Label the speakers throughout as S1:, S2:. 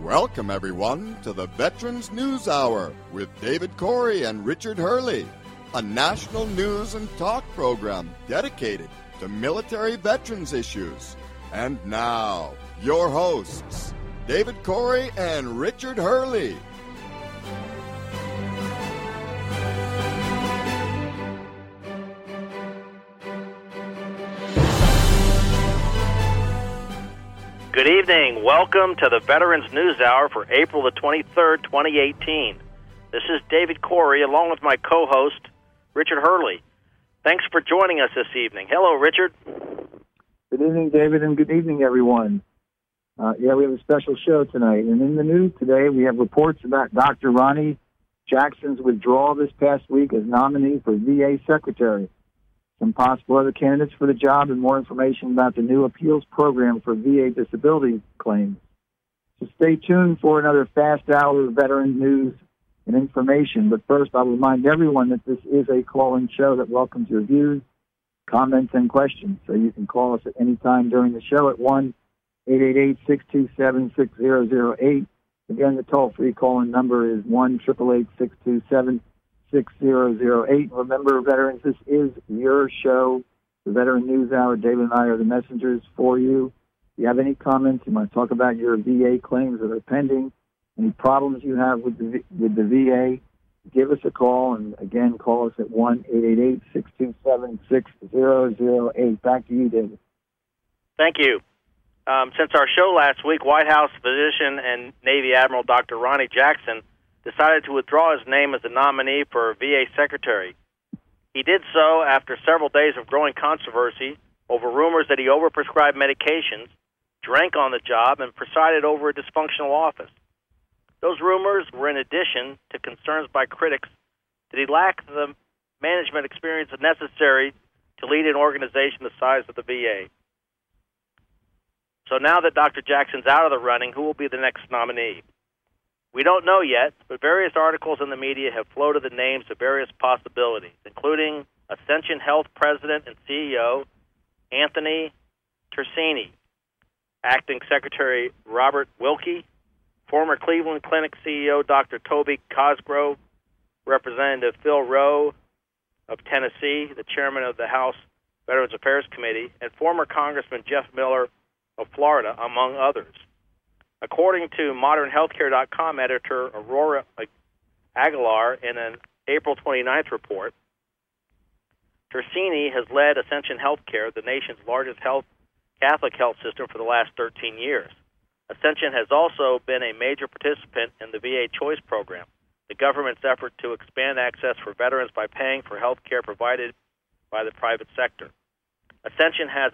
S1: Welcome, everyone, to the Veterans News Hour with David Corey and Richard Hurley, a national news and talk program dedicated to military veterans issues. And now, your hosts, David Corey and Richard Hurley.
S2: Good evening. Welcome to the Veterans News Hour for April the 23rd, 2018. This is David Corey, along with my co-host, Richard Hurley. Thanks for joining us this evening. Hello, Richard.
S3: Good evening, David, and good evening, everyone. We have a special show tonight. And in the news today, we have reports about Dr. Ronnie Jackson's withdrawal this past week as nominee for VA Secretary, some possible other candidates for the job, and more information about the new appeals program for VA disability claims. So stay tuned for another fast hour of veteran news and information. But first, I'll remind everyone that this is a call-in show that welcomes your views, comments, and questions. So you can call us at any time during the show at 1-888-627-6008. Again, the toll-free call-in number is 1-888-627-6008. Remember, veterans, this is your show, the Veteran News Hour. David and I are the messengers for you. If you have any comments, you want to talk about your VA claims that are pending, any problems you have with the VA, give us a call. And again, call us at 1-888-627-6008. Back to you, David.
S2: Thank you. Since our show last week, White House physician and Navy Admiral Dr. Ronnie Jackson decided to withdraw his name as the nominee for VA Secretary. He did so after several days of growing controversy over rumors that he overprescribed medications, drank on the job, and presided over a dysfunctional office. Those rumors were in addition to concerns by critics that he lacked the management experience necessary to lead an organization the size of the VA. So now that Dr. Jackson's out of the running, who will be the next nominee? We don't know yet, but various articles in the media have floated the names of various possibilities, including Ascension Health President and CEO Anthony Tercini, Acting Secretary Robert Wilkie, former Cleveland Clinic CEO Dr. Toby Cosgrove, Representative Phil Rowe of Tennessee, the Chairman of the House Veterans Affairs Committee, and former Congressman Jeff Miller of Florida, among others. According to ModernHealthcare.com editor Aurora Aguilar in an April 29th report, Tercini has led Ascension Healthcare, the nation's largest Catholic health system, for the last 13 years. Ascension has also been a major participant in the VA Choice Program, the government's effort to expand access for veterans by paying for health care provided by the private sector. Ascension has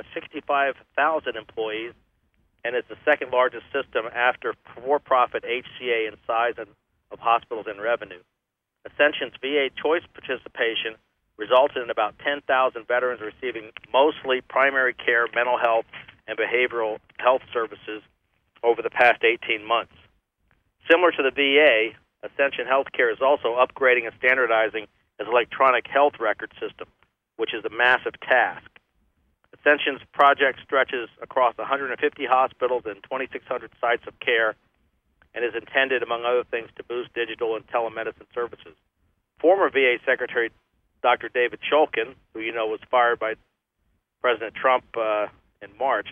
S2: 165,000 employees and is the second largest system after for-profit HCA in size of hospitals and revenue. Ascension's VA Choice participation resulted in about 10,000 veterans receiving mostly primary care, mental health, and behavioral health services over the past 18 months. Similar to the VA, Ascension Healthcare is also upgrading and standardizing its electronic health record system, which is a massive task. Ascension's project stretches across 150 hospitals and 2,600 sites of care and is intended, among other things, to boost digital and telemedicine services. Former VA Secretary Dr. David Shulkin, who you know was fired by President Trump in March,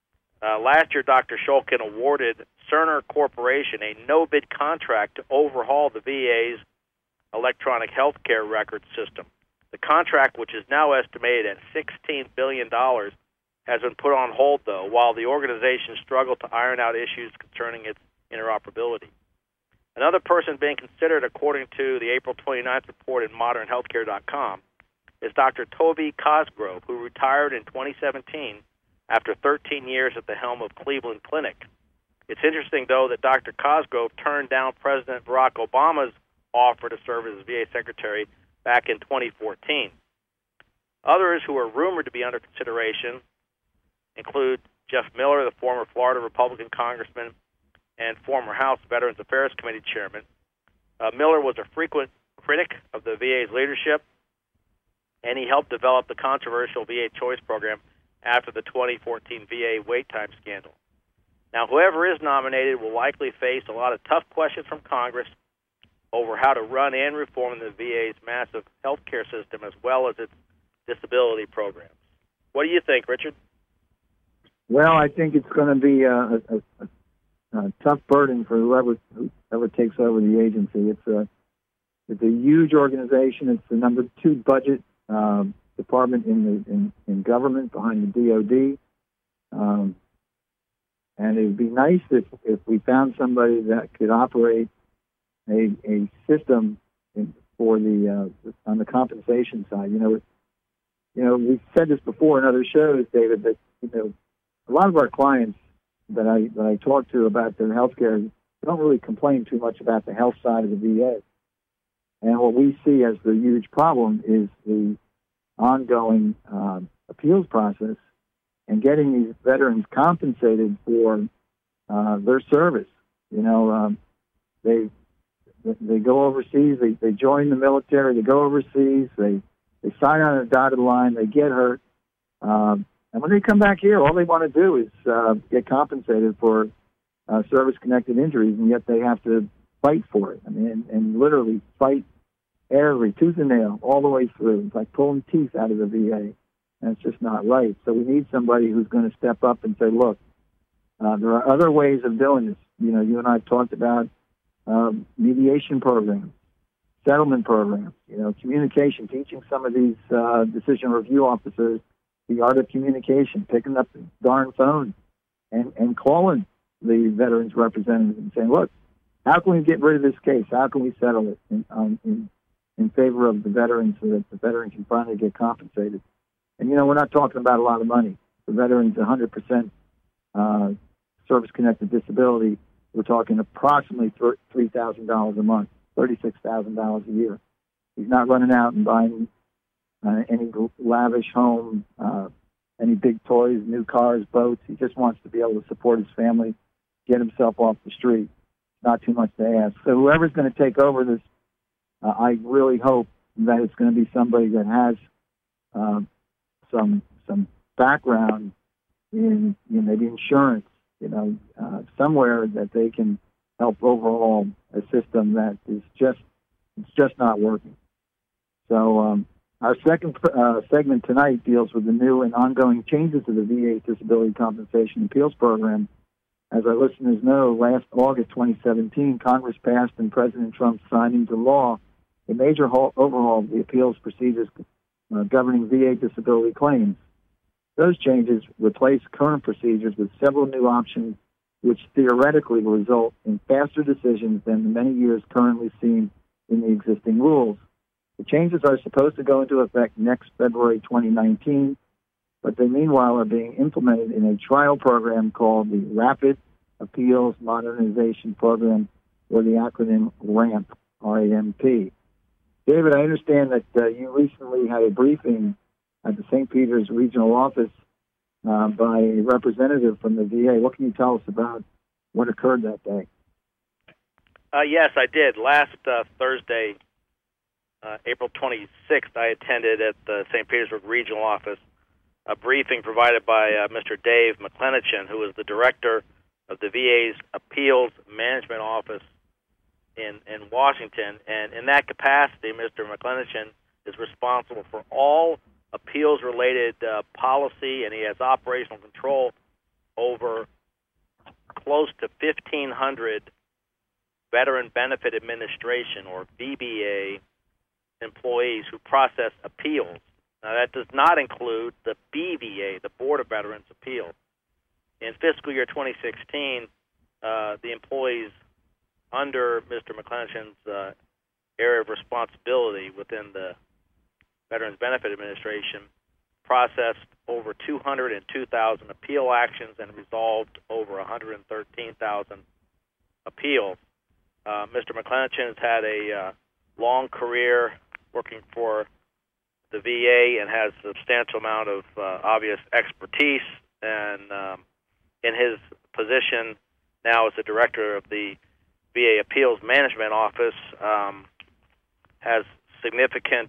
S2: last year Dr. Shulkin awarded Cerner Corporation a no-bid contract to overhaul the VA's electronic health care record system. The contract, which is now estimated at $16 billion, has been put on hold, though, while the organization struggled to iron out issues concerning its interoperability. Another person being considered, according to the April 29th report in ModernHealthcare.com, is Dr. Toby Cosgrove, who retired in 2017 after 13 years at the helm of Cleveland Clinic. It's interesting, though, that Dr. Cosgrove turned down President Barack Obama's offer to serve as VA Secretary back in 2014. Others who are rumored to be under consideration include Jeff Miller, the former Florida Republican congressman and former House Veterans Affairs Committee chairman. Miller was a frequent critic of the VA's leadership, and he helped develop the controversial VA Choice Program after the 2014 VA wait time scandal. Now, whoever is nominated will likely face a lot of tough questions from Congress over how to run and reform the VA's massive health care system as well as its disability programs. What do you think, Richard?
S3: Well, I think it's going to be a tough burden for whoever takes over the agency. It's a huge organization. It's the number 2 budget department in government behind the DoD. And it would be nice if we found somebody that could operate a system for on the compensation side. We've said this before in other shows, David, that a lot of our clients that I talk to about their health care don't really complain too much about the health side of the VA. And what we see as the huge problem is the ongoing appeals process and getting these veterans compensated for their service. They go overseas, they join the military, they go overseas, they sign on a dotted line, they get hurt, and when they come back here, all they want to do is get compensated for service-connected injuries, and yet they have to fight for it. I mean, and literally fight every tooth and nail all the way through. It's like pulling teeth out of the VA, and it's just not right. So we need somebody who's going to step up and say, look, there are other ways of doing this. You and I have talked about mediation programs, settlement programs, communication, teaching some of these decision review officers the art of communication, picking up the darn phone and calling the veterans representative and saying, look, how can we get rid of this case? How can we settle it in favor of the veterans so that the veteran can finally get compensated? And, we're not talking about a lot of money. The veteran's 100% service-connected disability. We're talking approximately $3,000 a month, $36,000 a year. He's not running out and buying any lavish home, any big toys, new cars, boats. He just wants to be able to support his family, get himself off the street. Not too much to ask. So whoever's going to take over this, I really hope that it's going to be somebody that has some background in maybe insurance, somewhere that they can help overhaul a system that is just not working. So our second segment tonight deals with the new and ongoing changes to the VA Disability Compensation Appeals Program. As our listeners know, last August 2017, Congress passed and President Trump signed into law a major overhaul of the appeals procedures governing VA disability claims. Those changes replace current procedures with several new options which theoretically will result in faster decisions than the many years currently seen in the existing rules. The changes are supposed to go into effect next February 2019, but they meanwhile are being implemented in a trial program called the Rapid Appeals Modernization Program, or the acronym RAMP, R-A-M-P. David, I understand that you recently had a briefing at the St. Peter's Regional Office by a representative from the VA. What can you tell us about what occurred that day?
S2: Yes, I did. Last Thursday, April 26th, I attended at the St. Petersburg Regional Office a briefing provided by Mr. Dave McClenachin, who is the director of the VA's Appeals Management Office in Washington. And in that capacity, Mr. McClenachin is responsible for all appeals-related policy, and he has operational control over close to 1,500 Veteran Benefit Administration, or VBA, employees who process appeals. Now, that does not include the BVA, the Board of Veterans' Appeals. In fiscal year 2016, the employees under Mr. McClenachin's area of responsibility within the Veterans Benefit Administration processed over 202,000 appeal actions and resolved over 113,000 appeals. Mr. McClenachin has had a long career working for the VA and has a substantial amount of obvious expertise, and in his position now as the director of the VA Appeals Management Office, has significant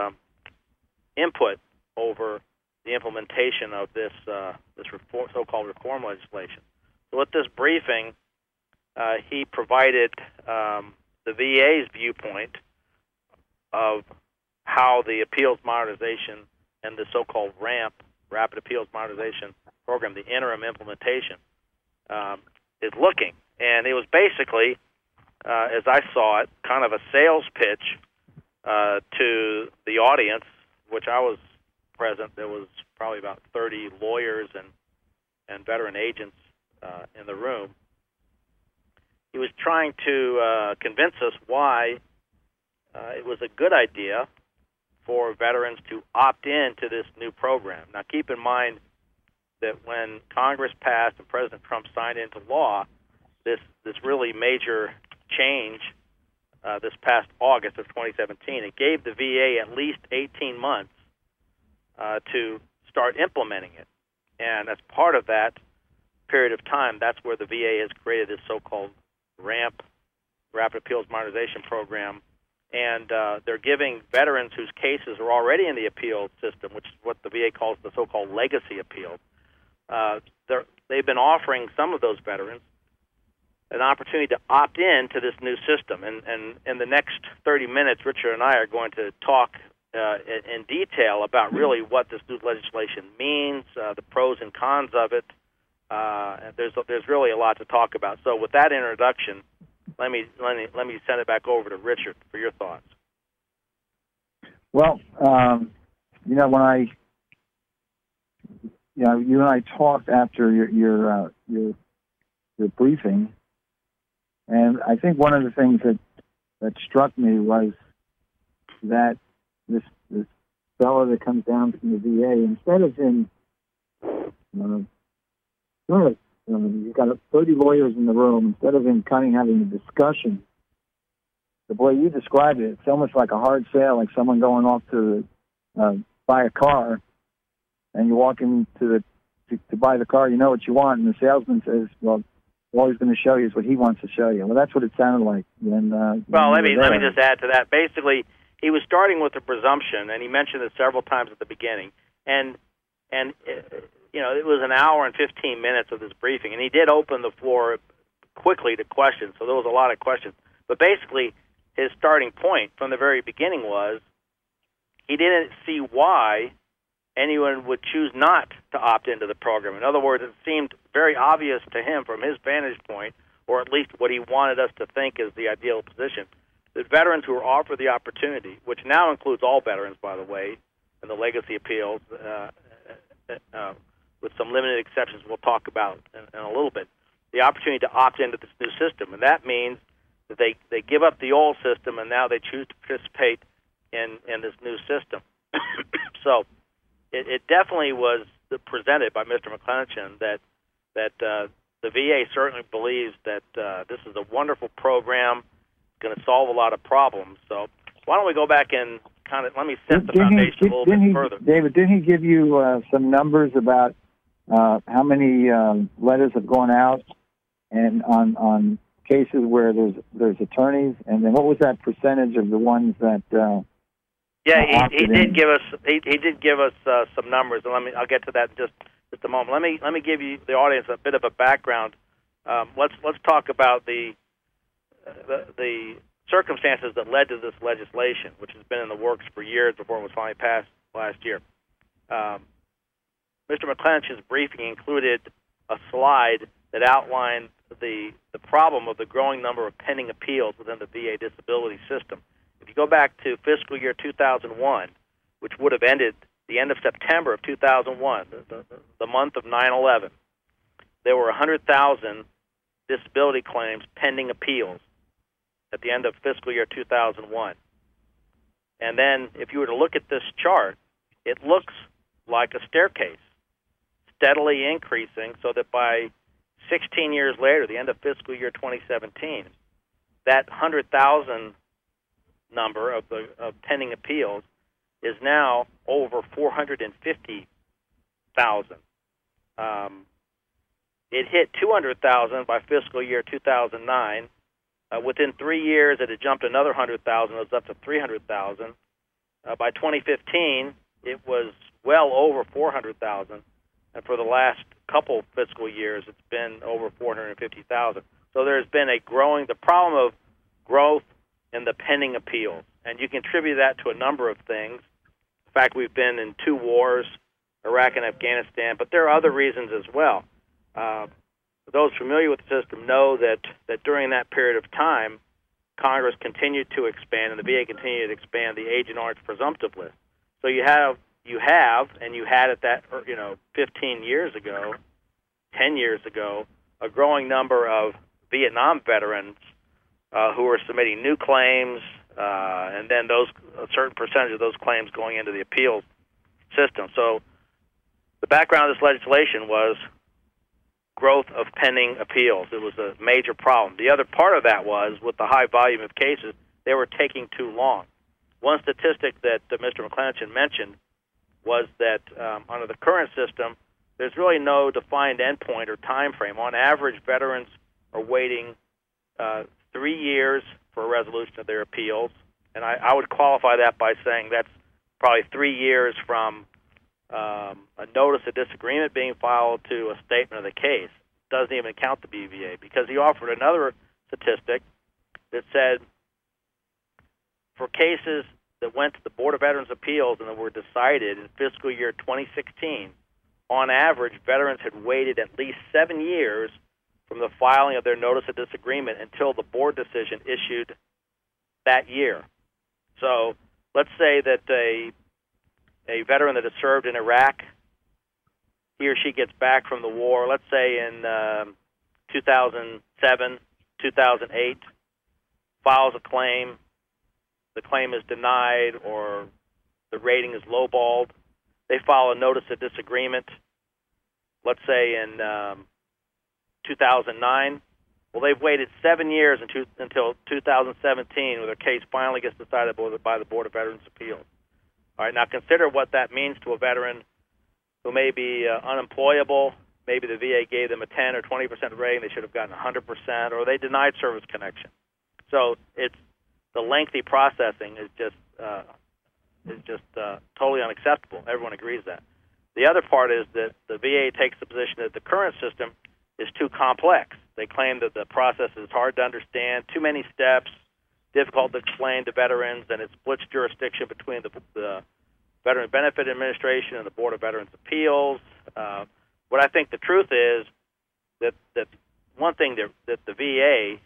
S2: input over the implementation of this so-called reform legislation. So at this briefing, he provided the VA's viewpoint of how the appeals modernization and the so-called RAMP, Rapid Appeals Modernization Program, the interim implementation, is looking. And it was basically, as I saw it, kind of a sales pitch to the audience, which I was present. There was probably about 30 lawyers and veteran agents in the room. He was trying to convince us why it was a good idea for veterans to opt in to this new program. Now, keep in mind that when Congress passed and President Trump signed into law this really major change this past August of 2017, it gave the VA at least 18 months to start implementing it. And as part of that period of time, that's where the VA has created this so-called RAMP, Rapid Appeals Modernization Program, and they're giving veterans whose cases are already in the appeals system, which is what the VA calls the so-called legacy appeal. They've been offering some of those veterans an opportunity to opt in to this new system. And in the next 30 minutes, Richard and I are going to talk in detail about really what this new legislation means, the pros and cons of it. There's really a lot to talk about. So with that introduction, let me send it back over to Richard for your thoughts.
S3: Well, when you and I talked after your briefing, and I think one of the things that struck me was that this fellow that comes down from the VA, instead of him, you've got 30 lawyers in the room, instead of him kind of having a discussion, the way you described it, it's almost like a hard sale, like someone going off to buy a car, and you walk in to buy the car, you know what you want, and the salesman says, well, all he's going to show you is what he wants to show you. Well, that's what it sounded like. Let
S2: me just add to that. Basically, he was starting with a presumption, and he mentioned it several times at the beginning, and it was an hour and 15 minutes of this briefing, and he did open the floor quickly to questions, so there was a lot of questions. But basically, his starting point from the very beginning was he didn't see why anyone would choose not to opt into the program. In other words, it seemed very obvious to him from his vantage point, or at least what he wanted us to think is the ideal position, that veterans who are offered the opportunity, which now includes all veterans, by the way, and the legacy appeals, with some limited exceptions we'll talk about in a little bit, the opportunity to opt into this new system. And that means that they give up the old system and now they choose to participate in this new system. So it definitely was presented by Mr. McClenachin that the VA certainly believes that this is a wonderful program, going to solve a lot of problems. So why don't we go back and kind of let me set the foundation a little bit further.
S3: David, didn't he give you some numbers about how many letters have gone out and on cases where there's attorneys, and then what was that percentage of the ones that?
S2: He did give us some numbers, and I'll get to that in just a moment. Let me give you the audience a bit of a background. Let's talk about the circumstances that led to this legislation, which has been in the works for years before it was finally passed last year. Mr. McClenachin's briefing included a slide that outlined the problem of the growing number of pending appeals within the VA disability system. If you go back to fiscal year 2001, which would have ended the end of September of 2001, the month of 9/11, there were 100,000 disability claims pending appeals at the end of fiscal year 2001. And then if you were to look at this chart, it looks like a staircase, steadily increasing, so that by 16 years later, the end of fiscal year 2017, that 100,000 number of pending appeals is now over 450,000. It hit 200,000 by fiscal year 2009. Within 3 years, it had jumped another 100,000. It was up to 300,000. By 2015, it was well over 400,000. and for the last couple fiscal years, it's been over 450,000. So there's been the problem of growth in the pending appeals, and you can attribute that to a number of things. In fact, we've been in 2 wars, Iraq and Afghanistan, but there are other reasons as well. Those familiar with the system know that during that period of time, Congress continued to expand, and the VA continued to expand the Agent Orange presumptive list. So you had at that 15 years ago, 10 years ago, a growing number of Vietnam veterans who were submitting new claims, and then a certain percentage of those claims going into the appeals system. So the background of this legislation was growth of pending appeals. It was a major problem. The other part of that was, with the high volume of cases, they were taking too long. One statistic that Mr. McClenachin mentioned was that under the current system, there's really no defined endpoint or time frame. On average, veterans are waiting 3 years for a resolution of their appeals, and I would qualify that by saying that's probably 3 years from a notice of disagreement being filed to a statement of the case. Doesn't even count the BVA, because he offered another statistic that said for cases that went to the Board of Veterans Appeals and that were decided in fiscal year 2016, on average, veterans had waited at least 7 years from the filing of their notice of disagreement until the board decision issued that year. So let's say that a veteran that has served in Iraq, he or she gets back from the war, let's say in 2007, 2008, files a claim, the claim is denied or the rating is lowballed. They file a notice of disagreement, let's say in 2009. Well, they've waited 7 years until 2017 when their case finally gets decided by the Board of Veterans Appeals. All right, now consider what that means to a veteran who may be unemployable. Maybe the VA gave them a 10 or 20% rating. They should have gotten 100%, or they denied service connection. So it's the lengthy processing is just totally unacceptable. Everyone agrees that. The other part is that the VA takes the position that the current system is too complex. They claim that the process is hard to understand, too many steps, difficult to explain to veterans, and it splits jurisdiction between the Veteran Benefit Administration and the Board of Veterans Appeals. What I think the truth is that one thing that the VA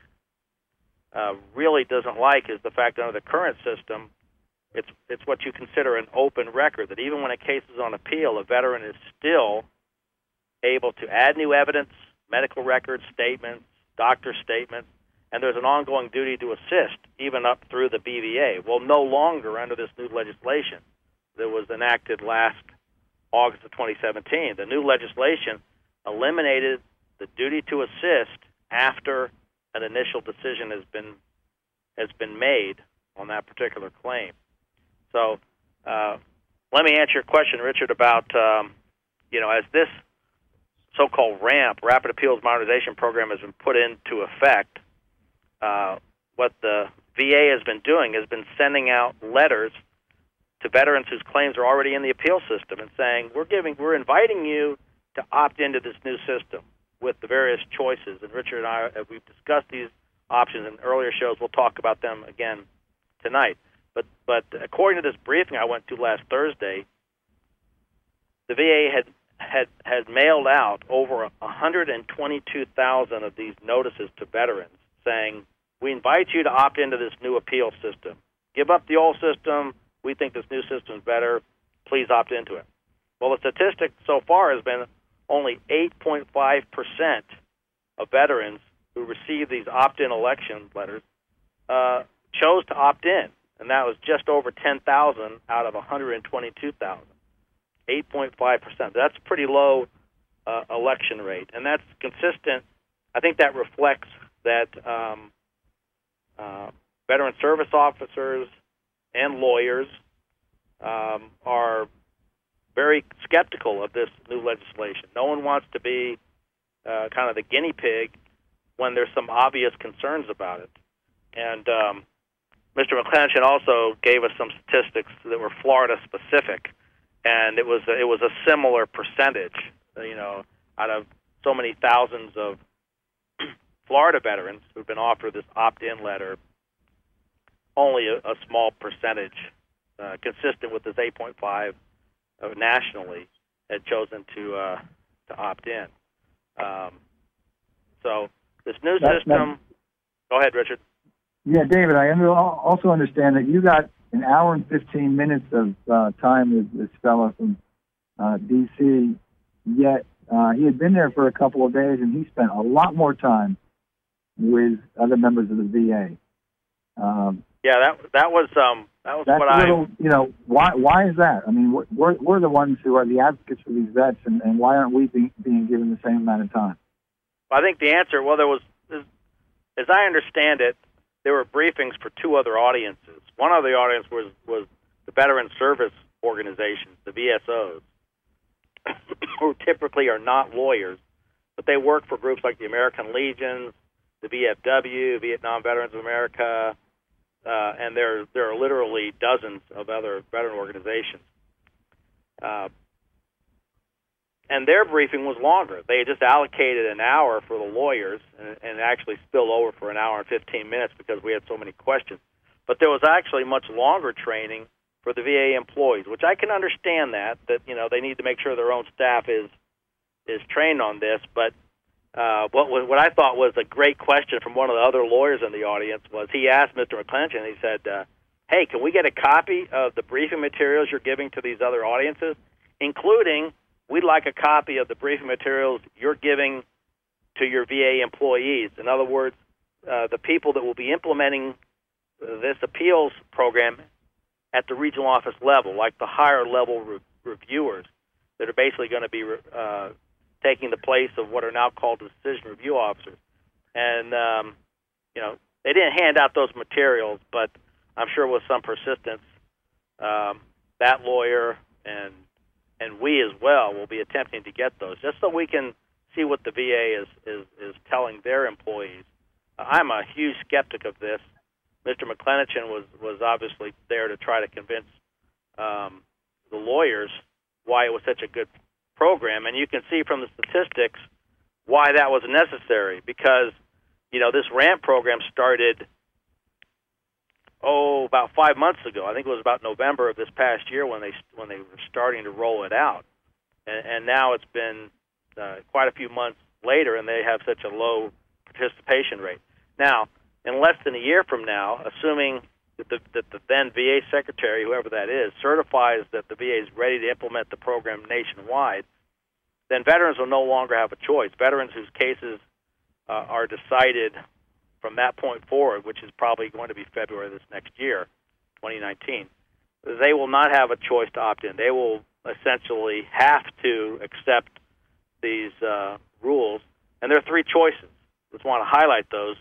S2: really doesn't like is the fact that under the current system, it's what you consider an open record, that even when a case is on appeal, a veteran is still able to add new evidence, medical records, statements, doctor statements, and there's an ongoing duty to assist even up through the BVA. Well, no longer under this new legislation that was enacted last August of 2017. The new legislation eliminated the duty to assist after an initial decision has been made on that particular claim. So let me answer your question, Richard, about as this so-called RAMP, Rapid Appeals Modernization Program, has been put into effect, what the VA has been doing has been sending out letters to veterans whose claims are already in the appeal system and saying, we're inviting you to opt into this new system with the various choices. And Richard and I, we've discussed these options in earlier shows. We'll talk about them again tonight. But according to this briefing I went to last Thursday, the VA had mailed out over 122,000 of these notices to veterans saying, we invite you to opt into this new appeal system. Give up the old system. We think this new system is better. Please opt into it. Well, the statistic so far has been only 8.5% of veterans who received these opt-in election letters chose to opt in, and that was just over 10,000 out of 122,000. 8.5%. That's a pretty low election rate, and that's consistent. I think that reflects that veteran service officers and lawyers are very skeptical of this new legislation. No one wants to be kind of the guinea pig when there's some obvious concerns about it. And Mr. McClenachin also gave us some statistics that were Florida specific, and it was a similar percentage out of so many thousands of Florida veterans who've been offered this opt-in letter, only a small percentage, consistent with this 8.5 nationally, had chosen to opt in. So this new system. Go ahead, Richard.
S3: Yeah, David, I also understand that you got an hour and 15 minutes of time with this fellow from D.C., yet he had been there for a couple of days, and he spent a lot more time with other members of the VA.
S2: That was
S3: why is that? I mean, we're the ones who are the advocates for these vets, and why aren't we being given the same amount of time?
S2: I think the answer, there was, as I understand it, there were briefings for two other audiences. One of the audience was the Veteran Service Organizations, the VSOs, who typically are not lawyers, but they work for groups like the American Legions, the VFW, Vietnam Veterans of America, and there are literally dozens of other veteran organizations. And their briefing was longer. They just allocated an hour for the lawyers and actually spilled over for an hour and 15 minutes because we had so many questions. But there was actually much longer training for the VA employees, which I can understand that they need to make sure their own staff is trained on this. But what I thought was a great question from one of the other lawyers in the audience was he asked Mr. McClenchen, he said, hey, can we get a copy of the briefing materials you're giving to these other audiences, including we'd like a copy of the briefing materials you're giving to your VA employees. In other words, the people that will be implementing this appeals program at the regional office level, like the higher level reviewers that are basically going to be taking the place of what are now called decision review officers. And, they didn't hand out those materials, but I'm sure with some persistence, that lawyer and we as well will be attempting to get those, just so we can see what the VA is telling their employees. I'm a huge skeptic of this. Mr. McClenchen was obviously there to try to convince the lawyers why it was such a good program, and you can see from the statistics why that was necessary, because this RAMP program started about 5 months ago. I think it was about November of this past year when they were starting to roll it out, and now it's been quite a few months later, and they have such a low participation rate. Now, in less than a year from now, assuming that the then VA secretary, whoever that is, certifies that the VA is ready to implement the program nationwide, then veterans will no longer have a choice. Veterans whose cases are decided from that point forward, which is probably going to be February of this next year, 2019, they will not have a choice to opt in. They will essentially have to accept these rules, and there are three choices. Just want to highlight those.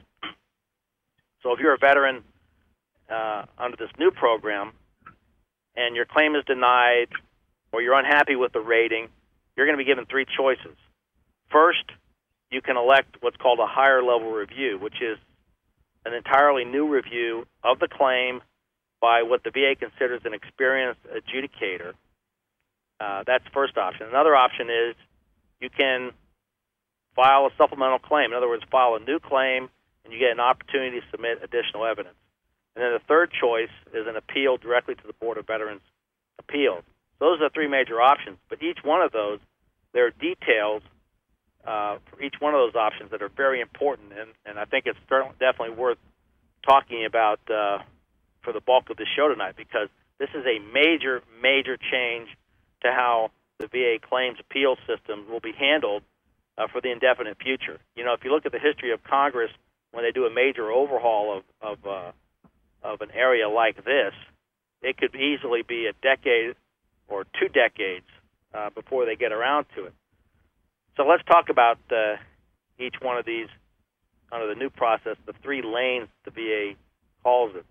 S2: So if you're a veteran under this new program and your claim is denied or you're unhappy with the rating, you're going to be given three choices. First, you can elect what's called a higher level review, which is an entirely new review of the claim by what the VA considers an experienced adjudicator. That's the first option. Another option is you can file a supplemental claim. In other words, file a new claim, and you get an opportunity to submit additional evidence. And then the third choice is an appeal directly to the Board of Veterans' Appeals. Those are the three major options, but each one of those, there are details for each one of those options that are very important, and I think it's definitely worth talking about for the bulk of the show tonight, because this is a major, major change to how the VA claims appeal system will be handled for the indefinite future. If you look at the history of Congress, when they do a major overhaul of an area like this, it could easily be a decade or 2 decades before they get around to it. So let's talk about each one of these under the new process, the 3 lanes the VA calls it.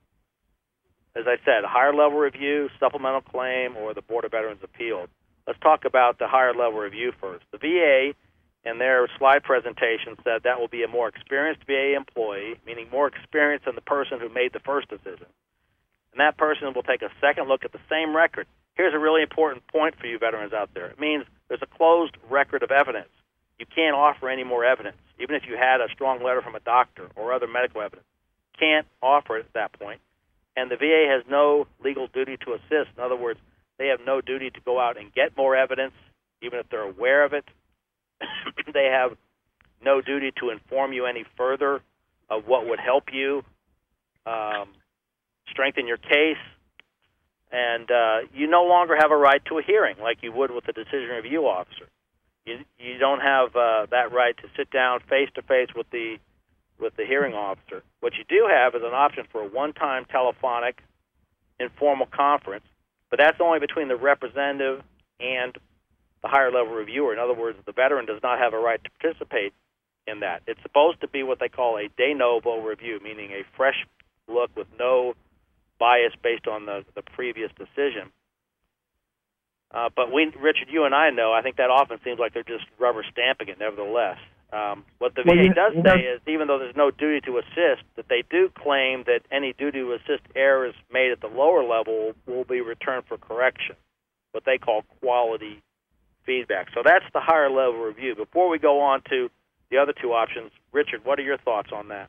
S2: As I said, a higher level review, supplemental claim, or the Board of Veterans' Appeals. Let's talk about the higher level review first. The VA, in their slide presentation, said that will be a more experienced VA employee, meaning more experience than the person who made the first decision. And that person will take a second look at the same record. Here's a really important point for you veterans out there. It means there's a closed record of evidence. You can't offer any more evidence, even if you had a strong letter from a doctor or other medical evidence. Can't offer it at that point. And the VA has no legal duty to assist. In other words, they have no duty to go out and get more evidence, even if they're aware of it. They have no duty to inform you any further of what would help you strengthen your case. And you no longer have a right to a hearing like you would with a decision review officer. You don't have that right to sit down face-to-face with the hearing officer. What you do have is an option for a one-time telephonic informal conference, but that's only between the representative and the higher-level reviewer. In other words, the veteran does not have a right to participate in that. It's supposed to be what they call a de novo review, meaning a fresh look with no bias based on the previous decision. But Richard, you and I know, I think that often seems like they're just rubber stamping it nevertheless. What the VA does say is, even though there's no duty to assist, that they do claim that any duty to assist errors made at the lower level will be returned for correction, what they call quality feedback. So that's the higher level review. Before we go on to the other two options, Richard, what are your thoughts on that?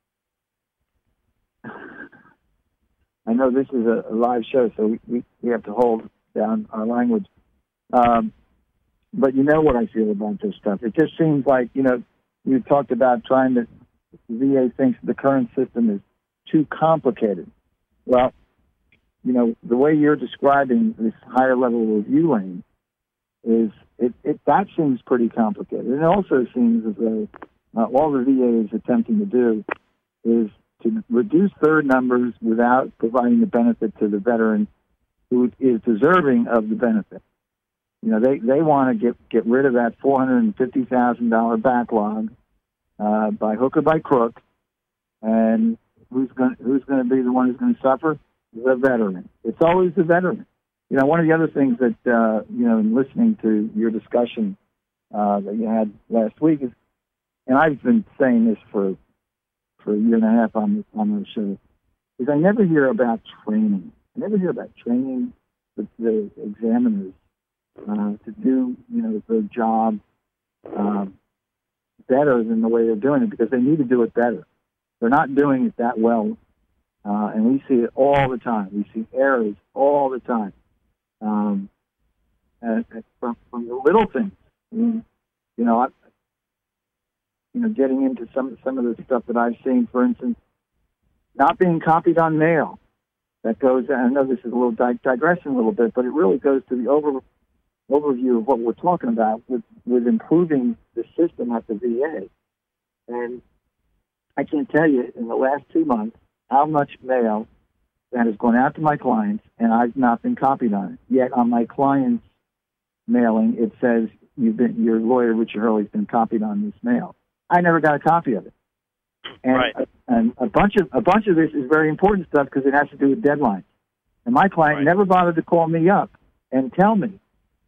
S3: I know this is a live show, so we have to hold down our language. But you know what I feel about this stuff. It just seems like, you talked about the VA thinks the current system is too complicated. Well, the way you're describing this higher level review lane is, that seems pretty complicated. It also seems as though all the VA is attempting to do is to reduce third numbers without providing the benefit to the veteran who is deserving of the benefit. They want to get rid of that $450,000 backlog by hook or by crook, and who's going to be the one who's going to suffer? The veteran. It's always the veteran. One of the other things that in listening to your discussion that you had last week is, and I've been saying this for a year and a half on the show, is I never hear about training. I never hear about training the examiners to do, their job better than the way they're doing it, because they need to do it better. They're not doing it that well, and we see it all the time. We see errors all the time, and from the little things. Getting into some of the stuff that I've seen, for instance, not being copied on mail. That goes, and I know this is a little digressing a little bit, but it really goes to the overview of what we're talking about with improving the system at the VA. And I can't tell you in the last 2 months how much mail that has gone out to my clients, and I've not been copied on it. Yet on my client's mailing, it says your lawyer, Richard Hurley, has been copied on this mail. I never got a copy of it. And,
S2: right.
S3: And a bunch of this is very important stuff because it has to do with deadlines. And my client never bothered to call me up and tell me,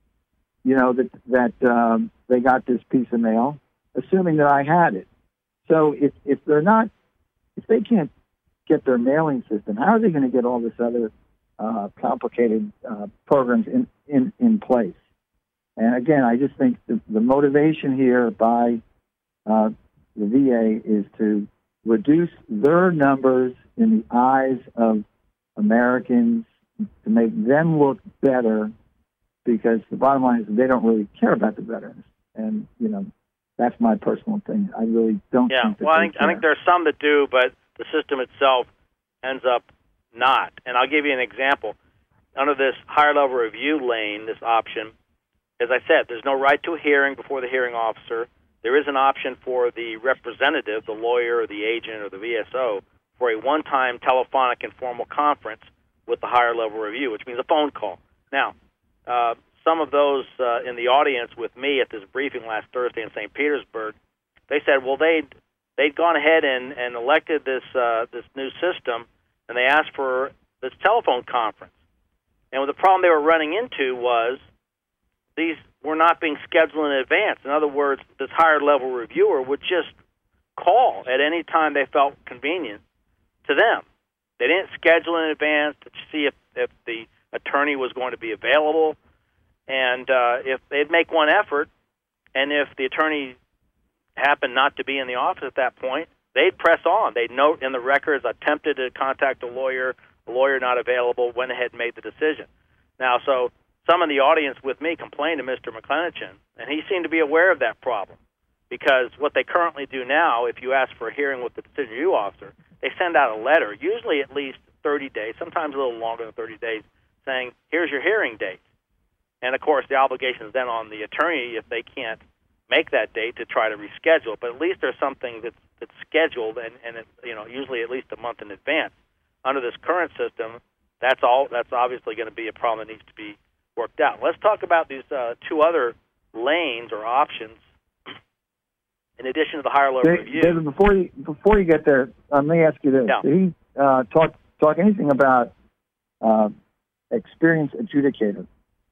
S3: that they got this piece of mail, assuming that I had it. So if they can't get their mailing system, how are they going to get all this other complicated programs in place? And again, I just think the motivation here by the VA is to reduce their numbers in the eyes of Americans, to make them look better, because the bottom line is they don't really care about the veterans. And, that's my personal opinion. I really don't think that
S2: I think there are some that do, but the system itself ends up not. And I'll give you an example. Under this higher-level review lane, this option, as I said, there's no right to a hearing before the hearing officer. There is an option for the representative, the lawyer or the agent or the VSO, for a one-time telephonic informal conference with the higher-level review, which means a phone call. Now, some of those in the audience with me at this briefing last Thursday in St. Petersburg, they said, well, they'd gone ahead and elected this new system, and they asked for this telephone conference. And the problem they were running into was these were not being scheduled in advance. In other words, this higher-level reviewer would just call at any time they felt convenient to them. They didn't schedule in advance to see if the attorney was going to be available. And if they'd make one effort, and if the attorney happened not to be in the office at that point, they'd press on. They'd note in the records, attempted to contact a lawyer not available, went ahead and made the decision. Now, so some in the audience with me complained to Mr. McClenachin, and he seemed to be aware of that problem, because what they currently do now, if you ask for a hearing with the decision review officer, they send out a letter, usually at least 30 days, sometimes a little longer than 30 days, saying, here's your hearing date. And, of course, the obligation is then on the attorney, if they can't make that date, to try to reschedule. But at least there's something that's scheduled, and it, usually at least a month in advance. Under this current system, that's obviously going to be a problem that needs to be worked out. Let's talk about these two other lanes or options in addition to the higher level review.
S3: David, before you get there, let me ask you this: Did he talk anything about experienced adjudicator?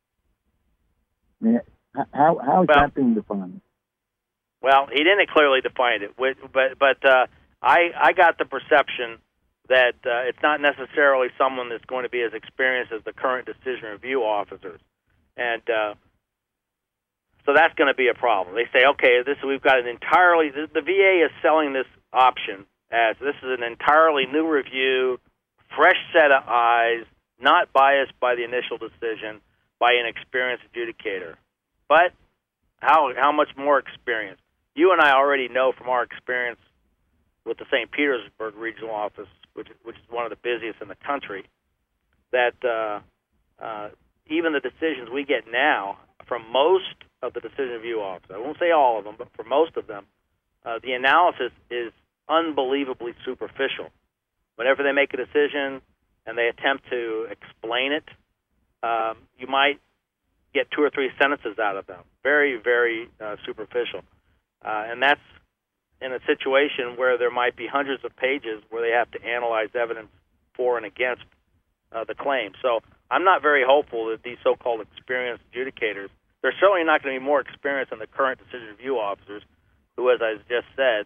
S3: I mean, how is that being defined?
S2: Well, he didn't clearly define it, but I got the perception that it's not necessarily someone that's going to be as experienced as the current decision review officers. And so that's going to be a problem. They say, okay, we've got the VA is selling this option as this is an entirely new review, fresh set of eyes, not biased by the initial decision, by an experienced adjudicator. But how much more experience? You and I already know from our experience with the St. Petersburg Regional Office, which is one of the busiest in the country, that even the decisions we get now from most of the decision review officers, I won't say all of them, but for most of them, the analysis is unbelievably superficial. Whenever they make a decision and they attempt to explain it, you might get 2 or 3 sentences out of them. Very, very superficial. And that's in a situation where there might be hundreds of pages where they have to analyze evidence for and against the claim. So I'm not very hopeful that these so-called experienced adjudicators, they're certainly not going to be more experienced than the current decision review officers, who, as I just said,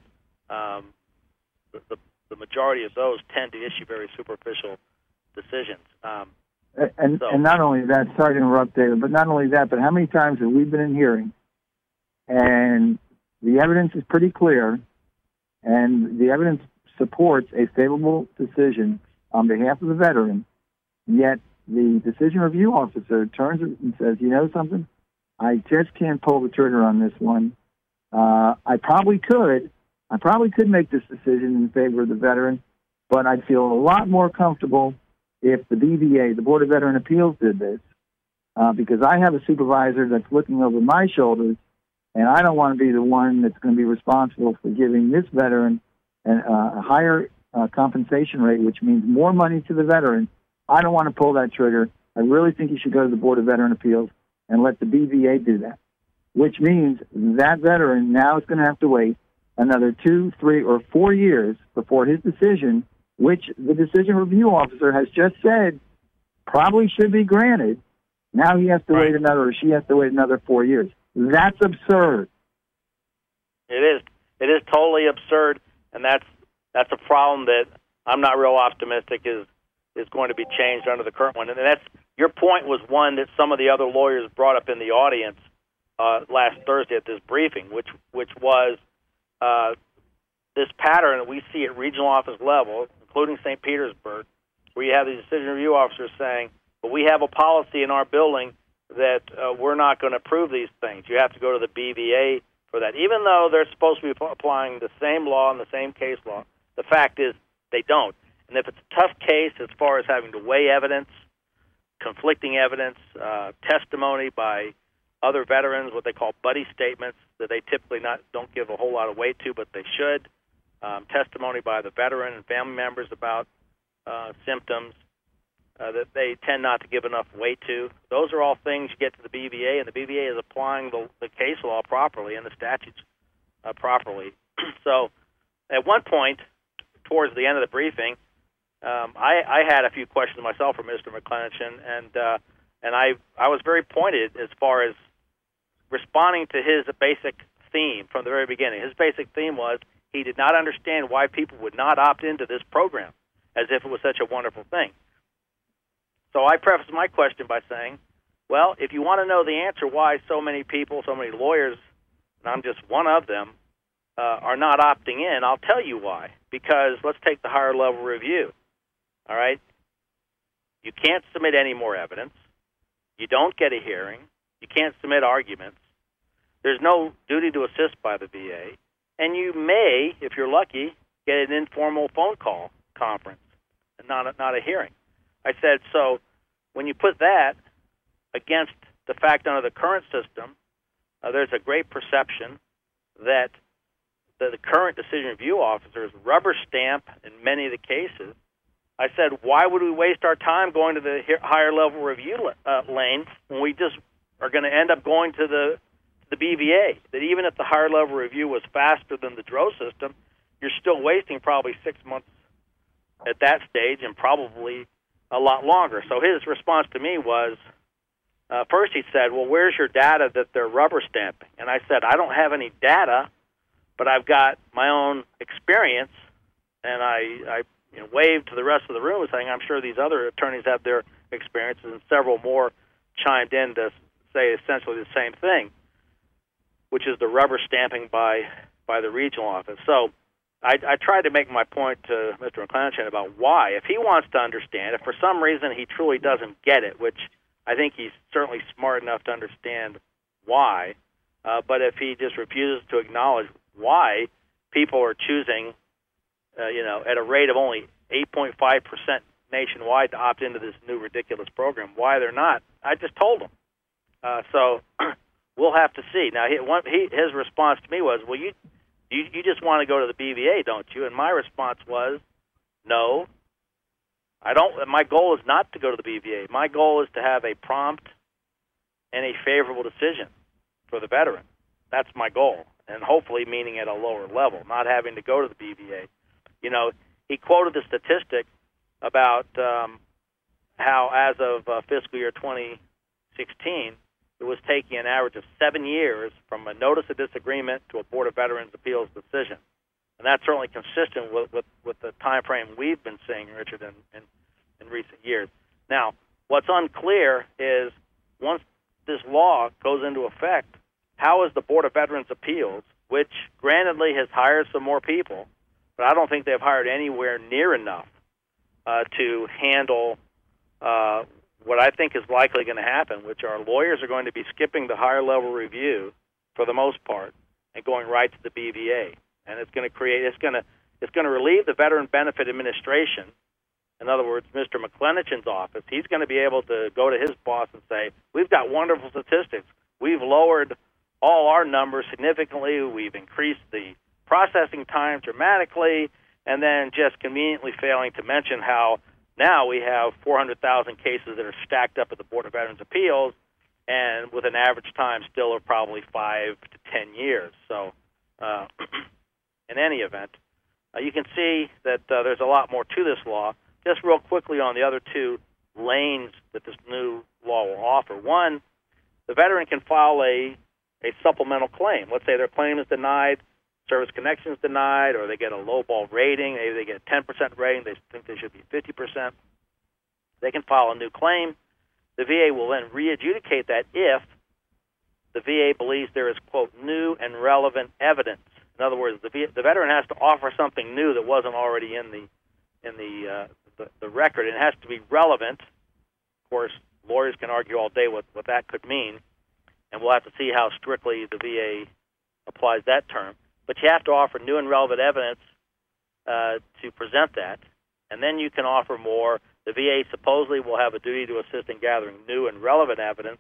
S2: the majority of those tend to issue very superficial decisions.
S3: And not only that, sorry to interrupt, David, but not only that, but how many times have we been in hearing and the evidence is pretty clear and the evidence supports a favorable decision on behalf of the veteran, yet the decision review officer turns and says, you know something? I just can't pull the trigger on this one. I probably could make this decision in favor of the veteran, but I'd feel a lot more comfortable if the BVA, the Board of Veteran Appeals, did this, because I have a supervisor that's looking over my shoulders, and I don't want to be the one that's going to be responsible for giving this veteran a higher compensation rate, which means more money to the veteran. I don't want to pull that trigger. I really think you should go to the Board of Veteran Appeals and let the BVA do that, which means that veteran now is going to have to wait another 2, 3, or 4 years before his decision, which the decision review officer has just said probably should be granted. Now he has to wait another, or she has to wait another 4 years. That's absurd.
S2: It is totally absurd, and that's a problem that I'm not real optimistic is going to be changed under the current one. And that's your point was one that some of the other lawyers brought up in the audience last Thursday at this briefing, which was this pattern that we see at regional office level, including St. Petersburg, where you have the decision review officers saying, but we have a policy in our building that we're not going to approve these things. You have to go to the BVA for that. Even though they're supposed to be applying the same law and the same case law, the fact is they don't. And if it's a tough case as far as having to weigh evidence, conflicting evidence, testimony by other veterans, what they call buddy statements, that they typically don't give a whole lot of weight to, but they should, testimony by the veteran and family members about symptoms that they tend not to give enough weight to. Those are all things you get to the BVA, and the BVA is applying the case law properly and the statutes properly. So at one point, towards the end of the briefing, I had a few questions myself for Mr. McClenachin, and I was very pointed as far as responding to his basic theme from the very beginning. His basic theme was he did not understand why people would not opt into this program, as if it was such a wonderful thing. So I prefaced my question by saying, Well, if you want to know the answer why so many people, so many lawyers, and I'm just one of them, are not opting in, I'll tell you why. Because let's take the higher level review. All right? You can't submit any more evidence. You don't get a hearing. You can't submit arguments. There's no duty to assist by the VA. And you may, if you're lucky, get an informal phone call conference and not a hearing. I said, so when you put that against the fact under the current system, there's a great perception that the current decision review officers rubber stamp in many of the cases. I said, why would we waste our time going to the higher level review lane when we just are going to end up going to the BVA? That even if the higher level review was faster than the DRO system, you're still wasting probably 6 months at that stage and probably a lot longer. So his response to me was, first he said, well, where's your data that they're rubber stamping? And I said, I don't have any data, but I've got my own experience. And I waved to the rest of the room saying, I'm sure these other attorneys have their experiences, and several more chimed in to say essentially the same thing, which is the rubber stamping by the regional office. So I tried to make my point to Mr. McClenachin about why. If he wants to understand, if for some reason he truly doesn't get it, which I think he's certainly smart enough to understand why, but if he just refuses to acknowledge why people are choosing, at a rate of only 8.5% nationwide to opt into this new ridiculous program, why they're not, I just told him. So we'll have to see. Now, his response to me was, well, you just want to go to the BVA, don't you? And my response was, no, I don't. My goal is not to go to the BVA. My goal is to have a prompt and a favorable decision for the veteran. That's my goal, and hopefully meaning at a lower level, not having to go to the BVA. He quoted the statistic about how as of fiscal year 2016, it was taking an average of 7 years from a notice of disagreement to a Board of Veterans Appeals decision. And that's certainly consistent with the time frame we've been seeing, Richard, in recent years. Now, what's unclear is once this law goes into effect, how is the Board of Veterans Appeals, which grantedly has hired some more people, but I don't think they've hired anywhere near enough to handle what I think is likely going to happen, which are lawyers are going to be skipping the higher level review for the most part and going right to the BVA. And it's going to relieve the Veteran Benefit Administration. In other words, Mr. McClenachin's office. He's going to be able to go to his boss and say, we've got wonderful statistics. We've lowered all our numbers significantly. We've increased the processing time dramatically, and then just conveniently failing to mention how now we have 400,000 cases that are stacked up at the Board of Veterans Appeals, and with an average time still of probably 5 to 10 years. So in any event, you can see that there's a lot more to this law. Just real quickly on the other two lanes that this new law will offer. One, the veteran can file a supplemental claim. Let's say their claim is denied, service connection is denied, or they get a lowball rating. Maybe they get a 10% rating. They think they should be 50%. They can file a new claim. The VA will then re-adjudicate that if the VA believes there is, quote, new and relevant evidence. In other words, the veteran has to offer something new that wasn't already in the record. It has to be relevant. Of course, lawyers can argue all day what that could mean, and we'll have to see how strictly the VA applies that term. But you have to offer new and relevant evidence to present that, and then you can offer more. The VA supposedly will have a duty to assist in gathering new and relevant evidence.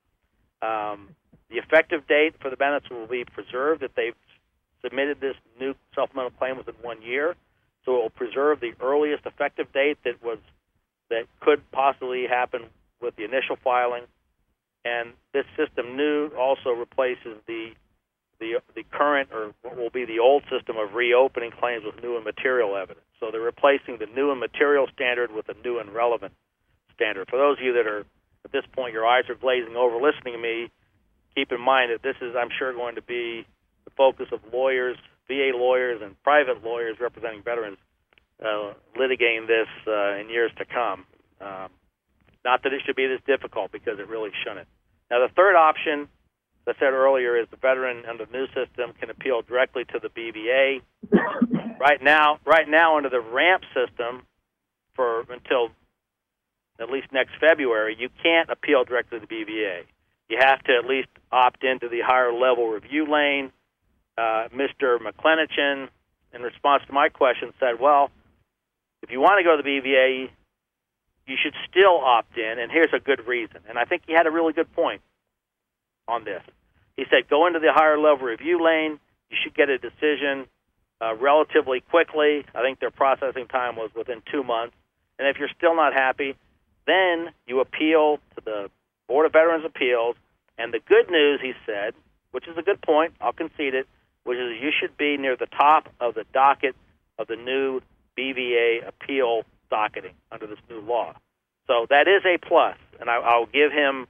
S2: The effective date for the benefits will be preserved if they've submitted this new supplemental claim within 1 year. So it will preserve the earliest effective date that could possibly happen with the initial filing. And this system new also replaces the current, or what will be the old system of reopening claims with new and material evidence. So they're replacing the new and material standard with a new and relevant standard. For those of you that are, at this point, your eyes are glazing over listening to me, keep in mind that this is, I'm sure, going to be the focus of lawyers, VA lawyers, and private lawyers representing veterans litigating this in years to come. Not that it should be this difficult, because it really shouldn't. Now, the third option, as I said earlier, is the veteran under the new system can appeal directly to the BVA. Right now, under the RAMP system, until at least next February, you can't appeal directly to the BVA. You have to at least opt into the higher level review lane. Mr. McClenachin, in response to my question, said, well, if you want to go to the BVA, you should still opt in, and here's a good reason. And I think he had a really good point on this. He said, go into the higher level review lane. You should get a decision relatively quickly. I think their processing time was within 2 months. And if you're still not happy, then you appeal to the Board of Veterans' Appeals. And the good news, he said, which is a good point, I'll concede it, which is you should be near the top of the docket of the new BVA appeal docketing under this new law. So that is a plus, and I'll give him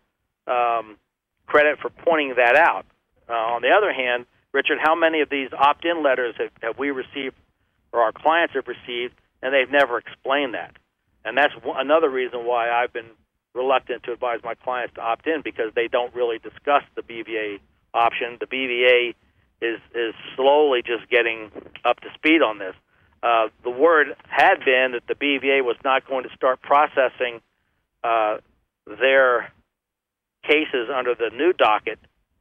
S2: credit for pointing that out. On the other hand, Richard, how many of these opt-in letters have we received, or our clients have received, and they've never explained that? And that's another reason why I've been reluctant to advise my clients to opt in, because they don't really discuss the BVA option. The BVA is slowly just getting up to speed on this. The word had been that the BVA was not going to start processing their cases under the new docket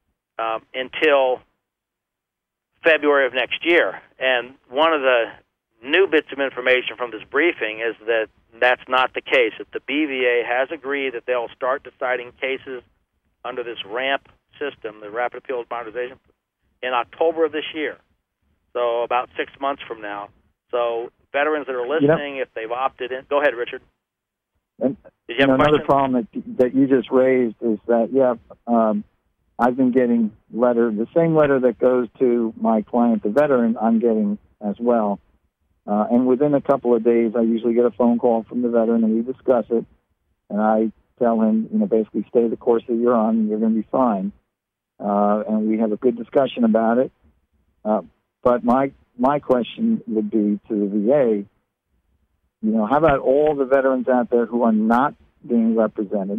S2: until February of next year. And one of the new bits of information from this briefing is that that's not the case, that the BVA has agreed that they'll start deciding cases under this RAMP system, the Rapid Appeals Modernization, in October of this year, so about 6 months from now. So veterans that are listening, if they've opted in, go ahead, Richard.
S3: And, another problem that you just raised is that, I've been getting the same letter that goes to my client, the veteran, I'm getting as well. And within a couple of days, I usually get a phone call from the veteran, and we discuss it. And I tell him, basically stay the course that you're on, and you're going to be fine. And we have a good discussion about it. But my question would be to the VA, how about all the veterans out there who are not being represented,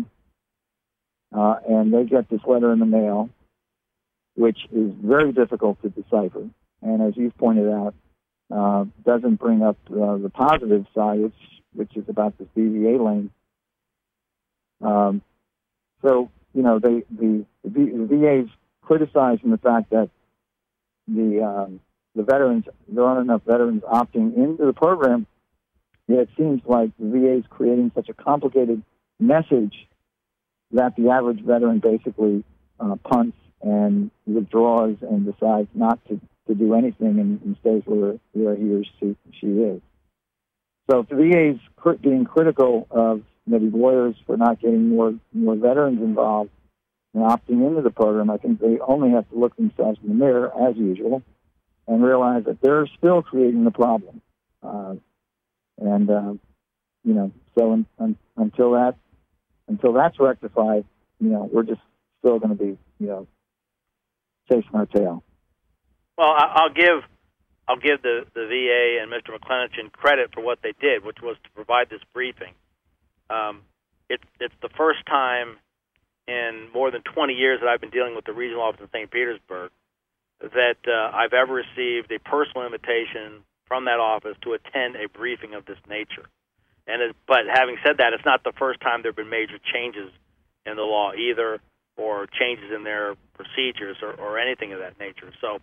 S3: and they get this letter in the mail, which is very difficult to decipher, and as you've pointed out, doesn't bring up the positive side, which is about this BVA lane. So, the VA's criticizing the fact that the veterans, there aren't enough veterans opting into the program. Yet it seems like the VA is creating such a complicated message that the average veteran basically punts and withdraws and decides not to do anything and stays where he or she is. So if the VA is being critical of maybe lawyers for not getting more veterans involved and opting into the program, I think they only have to look themselves in the mirror, as usual, and realize that they're still creating the problem. So until that's rectified, we're just still going to be, chasing our tail.
S2: Well, I'll give the VA and Mr. McClenachin credit for what they did, which was to provide this briefing. It's the first time in more than 20 years that I've been dealing with the regional office in St. Petersburg that I've ever received a personal invitation from that office to attend a briefing of this nature. But having said that, it's not the first time there have been major changes in the law either, or changes in their procedures or anything of that nature. So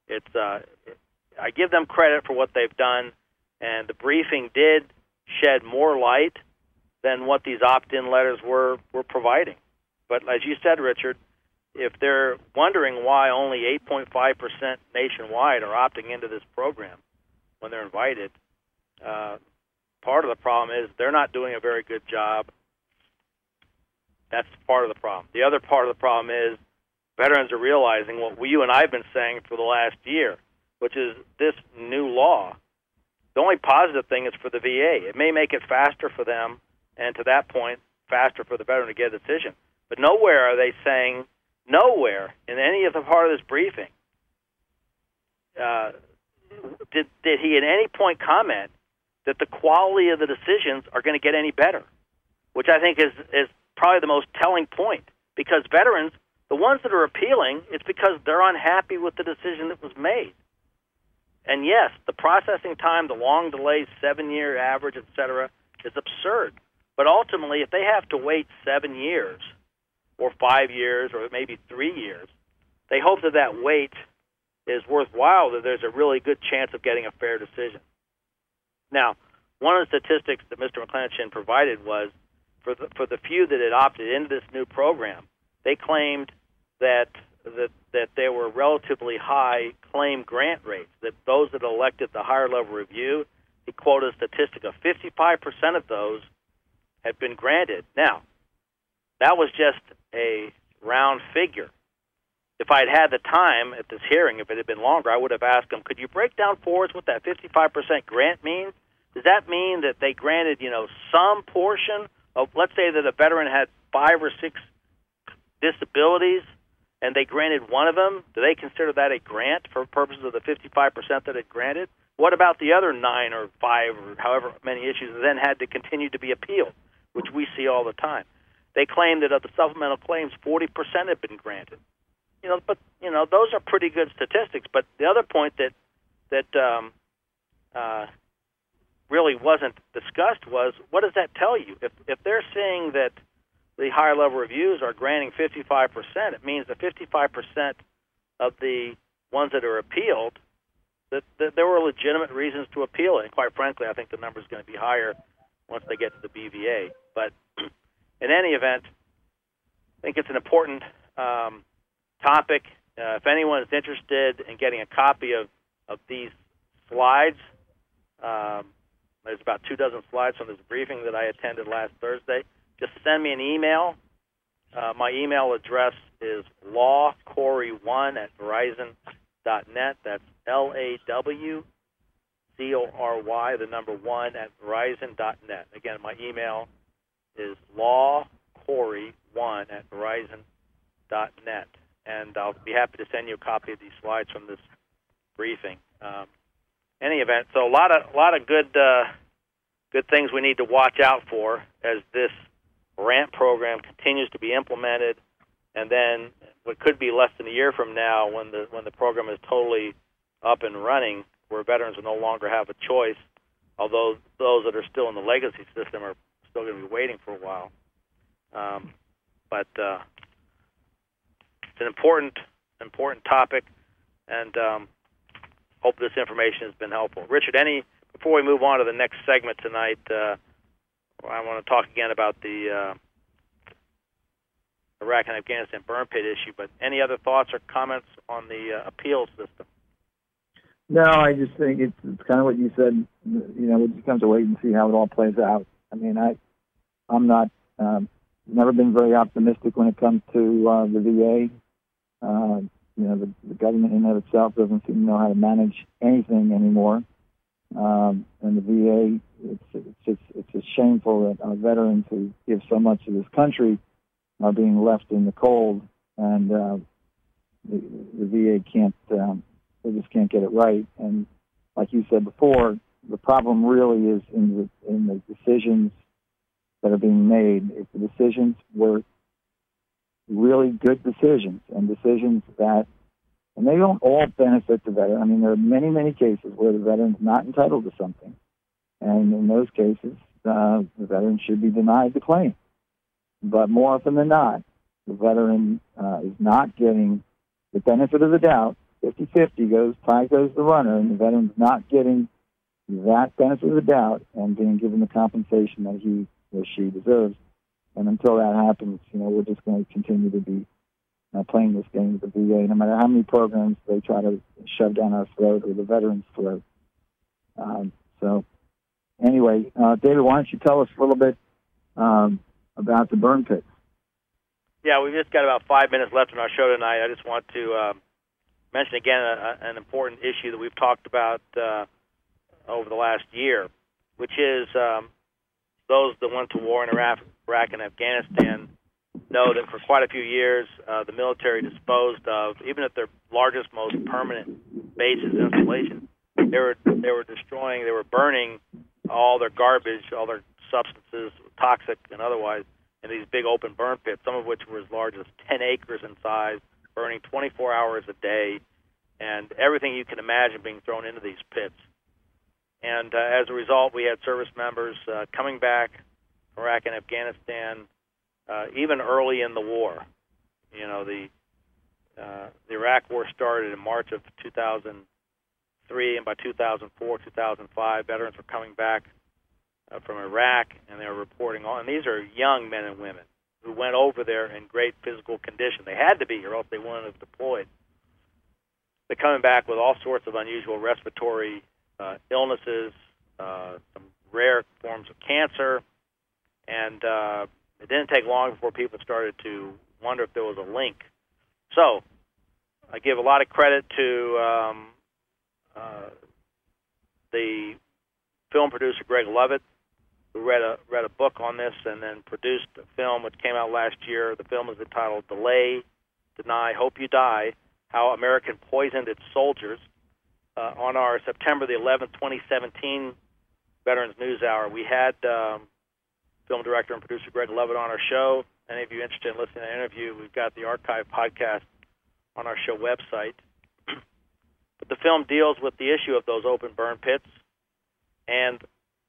S2: I give them credit for what they've done, and the briefing did shed more light than what these opt-in letters were providing. But as you said, Richard, if they're wondering why only 8.5% nationwide are opting into this program when they're invited, part of the problem is they're not doing a very good job. That's part of the problem. The other part of the problem is veterans are realizing what you and I have been saying for the last year, which is this new law. The only positive thing is for the VA. It may make it faster for them, and to that point, faster for the veteran to get a decision. But nowhere are they saying, nowhere in any of the part of this briefing, did he at any point comment that the quality of the decisions are going to get any better. which I think is probably the most telling point, because veterans, the ones that are appealing, it's because they're unhappy with the decision that was made. And yes, the processing time, the long delays, 7-year average, et cetera, is absurd. But ultimately, if they have to wait 7 years or 5 years or maybe 3 years, they hope that that wait is worthwhile, that there's a really good chance of getting a fair decision. Now, one of the statistics that Mr. McClenachin provided was for the few that had opted into this new program, they claimed that there were relatively high claim grant rates, that those that elected the higher level review, he quoted a statistic of 55% of those had been granted. Now, that was just a round figure. If I had had the time at this hearing, if it had been longer, I would have asked them, could you break down for us what that 55% grant means? Does that mean that they granted, some portion of, let's say that a veteran had 5 or 6 disabilities and they granted one of them? Do they consider that a grant for purposes of the 55% that it granted? What about the other 9 or 5 or however many issues that then had to continue to be appealed, which we see all the time? They claim that of the supplemental claims, 40% have been granted. But those are pretty good statistics. But the other point that really wasn't discussed was, what does that tell you? If they're saying that the higher level reviews are granting 55%, it means that 55% of the ones that are appealed, that there were legitimate reasons to appeal it. And quite frankly, I think the number is going to be higher once they get to the BVA. But in any event, I think it's an important topic. If anyone is interested in getting a copy of these slides, there's about 24 slides from this briefing that I attended last Thursday. Just send me an email. My email address is lawcory1@verizon.net. That's LAWCORY, the number 1 at verizon.net. Again, my email is lawcory1@verizon.net. And I'll be happy to send you a copy of these slides from this briefing. Any event, so a lot of good things we need to watch out for as this RAMP program continues to be implemented, and then what could be less than a year from now, when the program is totally up and running, where veterans will no longer have a choice, although those that are still in the legacy system are still going to be waiting for a while. But it's an important topic, and hope this information has been helpful. Richard, before we move on to the next segment tonight, I want to talk again about the Iraq and Afghanistan burn pit issue, but any other thoughts or comments on the appeals system?
S3: No, I just think it's kind of what you said. We just have to wait and see how it all plays out. I mean, I'm not never been very optimistic when it comes to the VA. The government in and of itself doesn't seem to know how to manage anything anymore. And the VA, it's just shameful that our veterans who give so much to this country are being left in the cold, and the VA they just can't get it right. And like you said before, the problem really is in the decisions that are being made. If the decisions were really good decisions and decisions that, and they don't all benefit the veteran. I mean, there are many, many cases where the veteran's not entitled to something. And in those cases, the veteran should be denied the claim. But more often than not, the veteran is not getting the benefit of the doubt. 50-50 tie goes the runner, and the veteran's not getting that benefit of the doubt and being given the compensation that he or she deserves. And until that happens, we're just going to continue to be playing this game with the VA, no matter how many programs they try to shove down our throat or the veterans' throat. So, anyway, David, why don't you tell us a little bit about the burn pits?
S2: Yeah, we've just got about 5 minutes left in our show tonight. I just want to mention again an important issue that we've talked about over the last year, which is those that went to war in Iraq and Afghanistan know that for quite a few years, the military disposed of, even at their largest, most permanent bases, installations, they were destroying, they were burning all their garbage, all their substances, toxic and otherwise, in these big open burn pits, some of which were as large as 10 acres in size, burning 24 hours a day, and everything you can imagine being thrown into these pits. And as a result, we had service members coming back from Iraq and Afghanistan even early in the war. You know, the Iraq War started in March of 2003, and by 2004, 2005, veterans were coming back from Iraq, and they were reporting on. And these are young men and women who went over there in great physical condition. They had to be, or else they wouldn't have deployed. They're coming back with all sorts of unusual respiratory illnesses, some rare forms of cancer, and it didn't take long before people started to wonder if there was a link. So I give a lot of credit to the film producer Greg Lovett, who read a book on this and then produced a film which came out last year. The film is entitled Delay, Deny, Hope You Die, How America Poisoned Its Soldiers. On our September the 11th, 2017 Veterans News Hour, we had film director and producer Greg Lovett on our show. Any of you interested in listening to the interview, we've got the archive podcast on our show website. But the film deals with the issue of those open burn pits and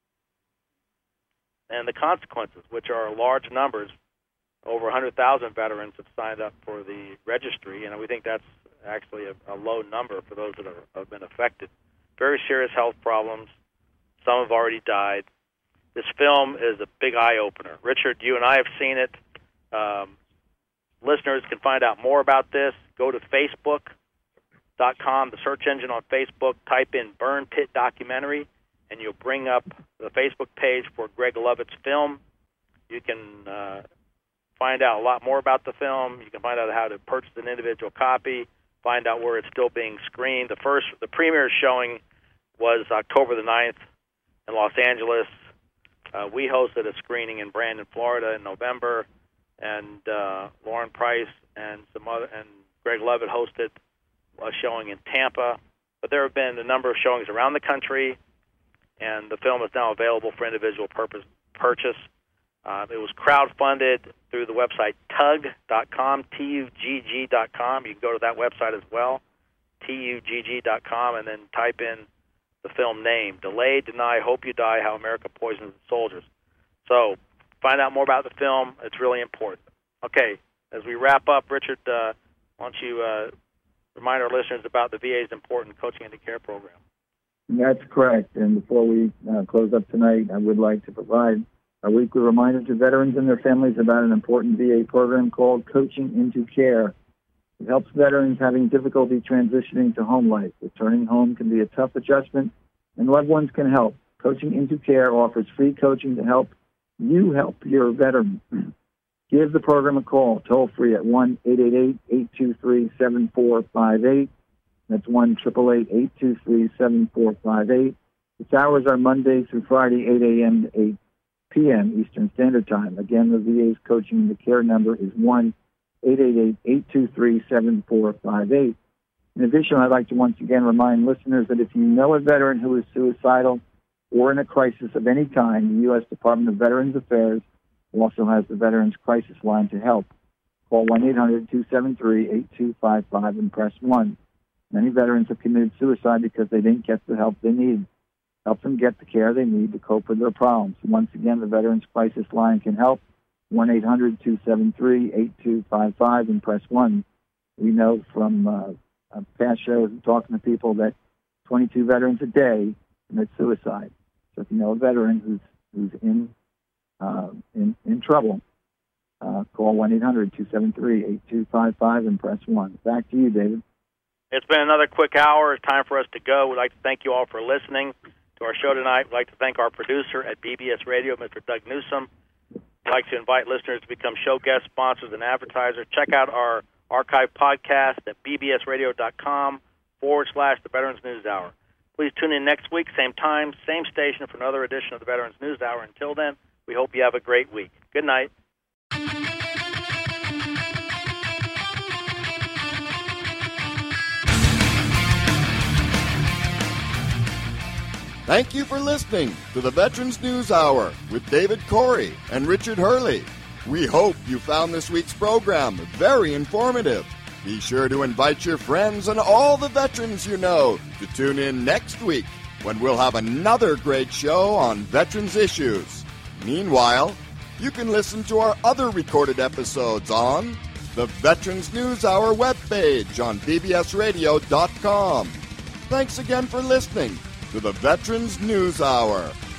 S2: the consequences, which are large numbers. Over 100,000 veterans have signed up for the registry, and we think that's actually a low number for those that have been affected. Very serious health problems. Some have already died. This film is a big eye-opener. Richard, you and I have seen it. Listeners can find out more about this. Go to Facebook.com, the search engine on Facebook, type in Burn Pit Documentary, and you'll bring up the Facebook page for Greg Lovett's film. You can find out a lot more about the film. You can find out how to purchase an individual copy, find out where it's still being screened. The premiere showing was October the 9th in Los Angeles. We hosted a screening in Brandon, Florida in November, and Lauren Price and Greg Lovett hosted a showing in Tampa. But there have been a number of showings around the country, and the film is now available for individual purchase. It was crowdfunded through the website tugg.com, Tugg.com. You can go to that website as well, Tugg.com, and then type in the film name, Delay, Deny, Hope You Die, How America Poisons Its Soldiers. So find out more about the film. It's really important. Okay, as we wrap up, Richard, why don't you remind our listeners about the VA's important Coaching into Care program?
S3: That's correct. And before we close up tonight, I would like to provide a weekly reminder to veterans and their families about an important VA program called Coaching into Care. It helps veterans having difficulty transitioning to home life. Returning home can be a tough adjustment, and loved ones can help. Coaching into Care offers free coaching to help you help your veteran. Give the program a call, toll-free at 1-888-823-7458. That's 1-888-823-7458. Its hours are Monday through Friday, 8 a.m. to 8 p.m. Eastern Standard Time. Again, the VA's Coaching into Care number is 1-888-823-7458. In addition, I'd like to once again remind listeners that if you know a veteran who is suicidal or in a crisis of any kind, the U.S. Department of Veterans Affairs also has the Veterans Crisis Line to help. Call 1-800-273-8255 and press 1. Many veterans have committed suicide because they didn't get the help they need. Help them get the care they need to cope with their problems. Once again, the Veterans Crisis Line can help. 1-800-273-8255 and press 1. We know from past shows and talking to people that 22 veterans a day commit suicide. So if you know a veteran who's in trouble, call 1-800-273-8255 and press 1. Back to you, David.
S2: It's been another quick hour. It's time for us to go. We'd like to thank you all for listening to our show tonight. We'd like to thank our producer at BBS Radio, Mr. Doug Newsom. We'd like to invite listeners to become show guest sponsors and advertisers. Check out our archive podcast at bbsradio.com/The Veterans News Hour. Please tune in next week, same time, same station, for another edition of the Veterans News Hour. Until then, we hope you have a great week. Good night.
S1: Thank you for listening to the Veterans News Hour with David Corey and Richard Hurley. We hope you found this week's program very informative. Be sure to invite your friends and all the veterans you know to tune in next week when we'll have another great show on veterans issues. Meanwhile, you can listen to our other recorded episodes on the Veterans News Hour webpage on bbsradio.com. Thanks again for listening to the Veterans News Hour.